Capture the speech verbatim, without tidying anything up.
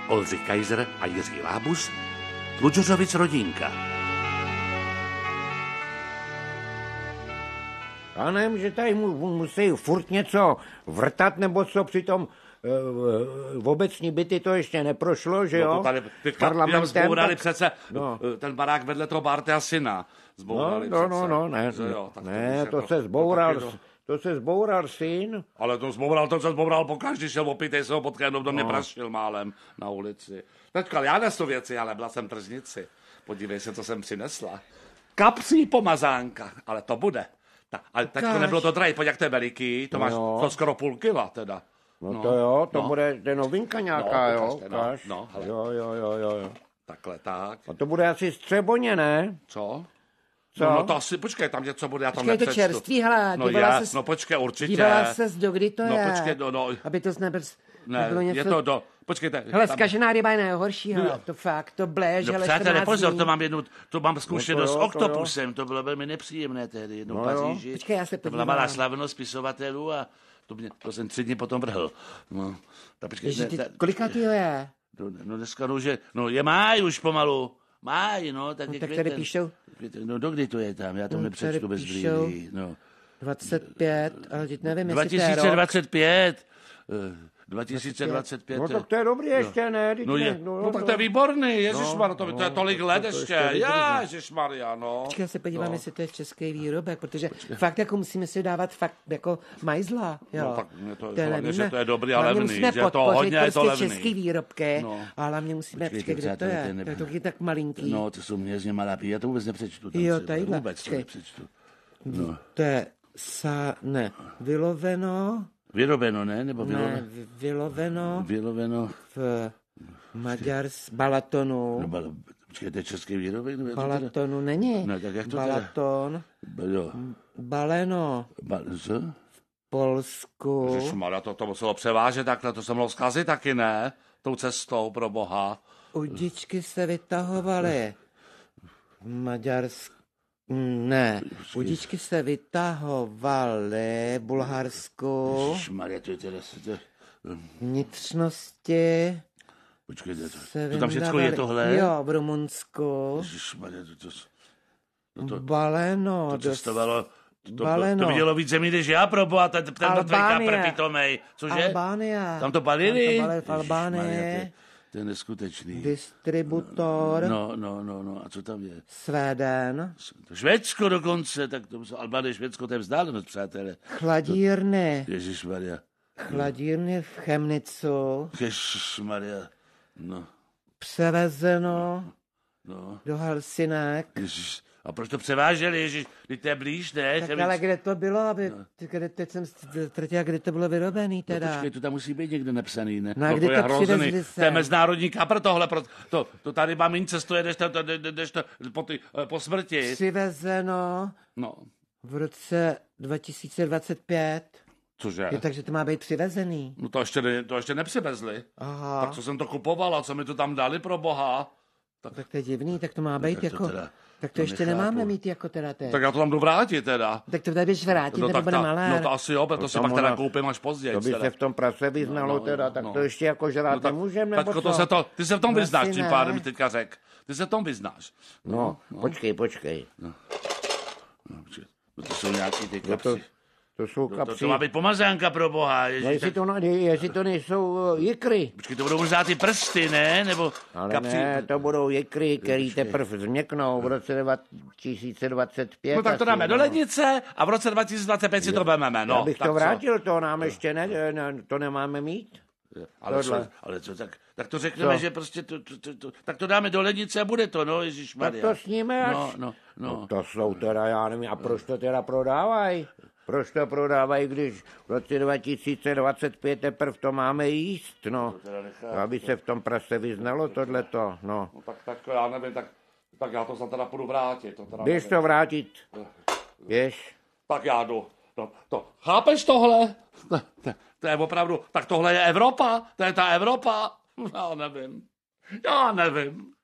Oldřich Kaiser a Jiří Lábus, Tlučořovic rodinka. Já nevím, že tady mu, musí furt něco vrtat, nebo co přitom v obecní byty to ještě neprošlo, že jo? No to tady teďka zbourali tak... přece no. Ten barák vedle toho Bartea syna. Zbourali no, no, přece. no, no, ne, jo, ne to, to se zboural, to, to se zboural syn. Ale to zboural, to se zboural pokaždý, šel opitej, se ho potkal, do mě no. prašil málem na ulici. Teďka, já nesu věci, ale byla jsem tržnici. Podívej se, co jsem přinesla. Kapří pomazánka, ale to bude. Ta, ale teď to nebylo to drahé, pojď, jak to je veliký, to máš no. To skoro půl kila teda. No, no to jo, to no. Bude to novinka nějaká, no, jo? No, no, jo, jo, jo, jo. Takhle, tak. A to bude asi střeboně, ne? Co? Co? No, no to asi, počkej, tam něco bude, já tam nepřečtu. Počkej, to čerstvý, hele, no, dívala je, ses, no počkej, určitě. Dívala ses, do kdy to no, je. No počkej, no, no. Aby to nebyl, ne, nebylo něco... je to do, počkejte. Hele, tam... zkažená ryba je nejhorší, hele, no. To fakt, to bléž, no, hele, přátelé, pozor, to mám jednu, to mám zkušenost no, s oktopusem, to, to bylo velmi nepříjemné tehdy, jednou no, Paříži. Počkej, já se to byla malá slavnost spisovatelů a to, mě, to jsem tři dny potom vrhl. No, tak počkej, Ježi, ty, kolikatýho je? No, no dneska, no, že, no je máj už pomalu. Máj, no, tak no, je tak květen. tady píšou. No, dokdy to je tam, já to no, nepřečtu bez brýlí. No. dvacet pět, ale teď nevím, dva tisíce dvacet pět. dva tisíce dvacet pět. No tak to je dobrý ještě, ne? No, je, no, no tak to je výborný, ježišmar, to, to je tolik let ještě. Ježišmarja, no. Počkej, já se podívám, jestli to je český výrobek, protože fakt jako musíme si dávat fakt jako majzla, jo. No tak mě to, to je, hlavně, že to je dobrý a levný, že to hodně je to levný. český výrobky, no. A hlavně musíme, počkej, kde to je, to je tak malinký. No, to jsou mě malá pí, já to vůbec nepřečtu. Jo, tadyhle. Vůbec to nepřečtu. To je sa, ne, vyloveno. Vyrobeno, ne? Nebo vyloveno? Ne, vyloveno. Vyloveno. V Maďars, Balatonu. No, bal, počkej, to je český výrobek? Nebo Balatonu není. No, tak jak to Balaton. Teda? Jo. Baleno. Ba, co? V Polsku. Ježišmarja, to, to muselo převážet takhle, to se mohlo zkazit taky, ne? Tou cestou, pro boha. Udičky se vytahovaly. V Maďarsku. Ne, udičky se vytahovaly v Bulharsku. Ježišmarja, to je teda... Vnitřnosti. Počkejte, to, to tam všechno je tohle? Jo, v Rumunsku. Ježišmarja, to... to, to, to Baleno. To cestovalo... To, to, to vidělo víc zemí, než já, proboha, ten mrtvejka prpitomej. Cože? Albánia. Tam to balili? Tam to balili v Albánii. To je neskutečný. Distributor. No, no, no, no. A co tam je? Svéden. Švédsko dokonce, tak to Albánie, Švédsko, to je vzdálenost, přátelé. Chladírny. Ježišmarja. Chladírny v Chemnicu. Ježišmarja. No. Převezeno no. do Helsinek. Ježiš. A proč to převáželi, ježiš? Když to je blíž, ne? Tak ale kde to bylo, aby... No. Kde, teď jsem ztratil, kde to bylo vyrobený teda. No počkej, to tam musí být někde napsaný, ne? No a no, kdy to je to hrozný. Se? To je mezinárodní kapr tohle. Pro, to, to tady mamin cestuje, jdeš to, jdeš to po, ty, po smrti. Přivezeno no. v roce dva tisíce dvacet pět. Cože? Je, takže to má být přivezený. No to ještě, ne, to ještě nepřivezli. Aha. Tak co jsem to kupoval a co mi to tam dali pro boha? Tak, tak to je divný, tak to má být tak jako... To teda, tak to, to ještě nechápu. Nemáme mít jako teda teď. Tak já to tam jdu vrátit teda. Tak to tady běž vrátit, no, nebo bude malé. No to asi jo, to, to si pak teda koupím až později. To by teda. se v tom prase vyznalo no, no, teda, tak no. To ještě jako žrát no, nemůžeme, nebo co? To se to, ty se v tom no, vyznáš, tím pádem mi teďka řek. Ty se v tom vyznáš. No, no, no. počkej, počkej. No. No, no, to jsou nějaký ty kapsy. No to... To jsou kapsy. To, to, to má být pomazánka pro boha. Ježiš, no, jestli, tak... to, jestli to nejsou jikry. Počkej, to budou možná ty prsty, ne? Nebo ale kapsy... ne, to budou jikry, který teprve změknou v roce dva tisíce dvacet pět. No tak to dáme no. do lednice a v roce dva tisíce dvacet pět si to vememe. No, já bych tak to vrátil, co? To nám ještě ne, ne, to nemáme mít. Ale co, ale co, tak, tak to řekneme, co? Že prostě to, to, to, to, tak to dáme do lednice a bude to, no, ježišmarja. Tak to sníme až. No, no, no. no to jsou teda, já nevím, a proč to teda prodávají? Proč to prodávají, když v roce dva tisíce dvacet pět teprve to máme jíst, no. Aby se v tom prase vyznalo tohleto, no. no tak, tak já nevím, tak, tak já to za teda půjdu vrátit. To teda běž to vrátit, běž. Tak já jdu. No, to, chápeš tohle? To, to, to je opravdu, tak tohle je Evropa? To je ta Evropa? Já nevím. Já nevím.